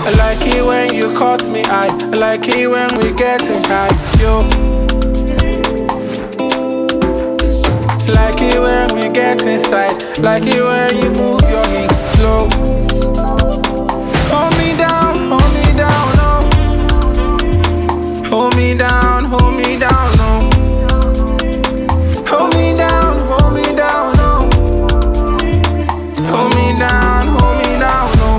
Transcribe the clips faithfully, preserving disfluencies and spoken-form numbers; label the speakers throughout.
Speaker 1: I like it when you caught me eye. I like it when we getting high, yo. Like it when we get inside. Like it when you move your hips slow. Hold me down, hold me down, no. Hold me down, hold me down, no. Hold me down, hold me down, no. Hold me down, hold me down, no.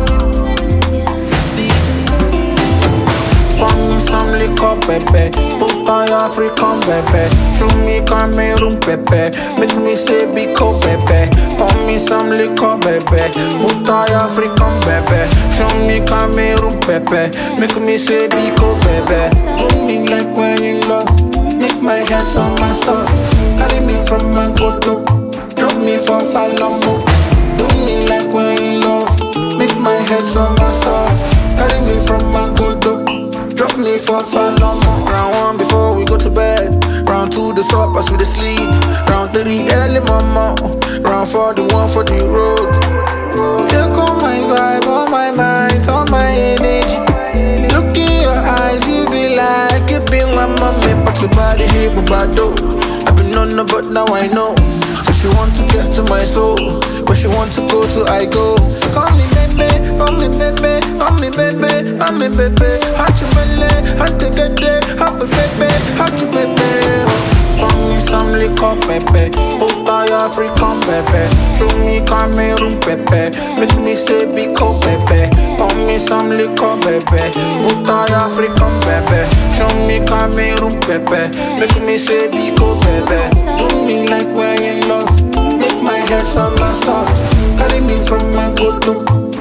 Speaker 1: Pour me some liquor, baby. Put on your African, baby. Show me Cameroon, baby. Make me say Biko, baby. Pour me some liquor, baby. Put on your African, baby. Show me Cameroon, baby. Make me say Biko, baby. Do me like when you lost. Make my hands on my socks. Carry me from my go-to. Drop me for Salamo. Do me like when you lost. Make my hands on my socks. Carry me from my go-to. Drop me for Salamo. Round one before we go to bed. Round two the stop as we the sleep. Round three early mama. Round four the one for the road. Take all my vibe, all my mind, all my energy. Look in your eyes, you be like you be my mommy, but your body hit me bad though. I've been on her, but now I know. So she want to get to my soul, but she want to go to I go. Call me baby, call me baby, call me baby, call me baby. Hot you belly, hot to get there, hot baby, hot you baby. Pour me some liquor, baby. Put on your African, baby. Show me Cameroon, baby. Make me say Biko, baby. Pour me some liquor, baby. Put on your African, baby. Show me Cameroon, baby. Make me say Biko, baby. Do me like where you lost. Make my head on my socks. Carry me from my go-to.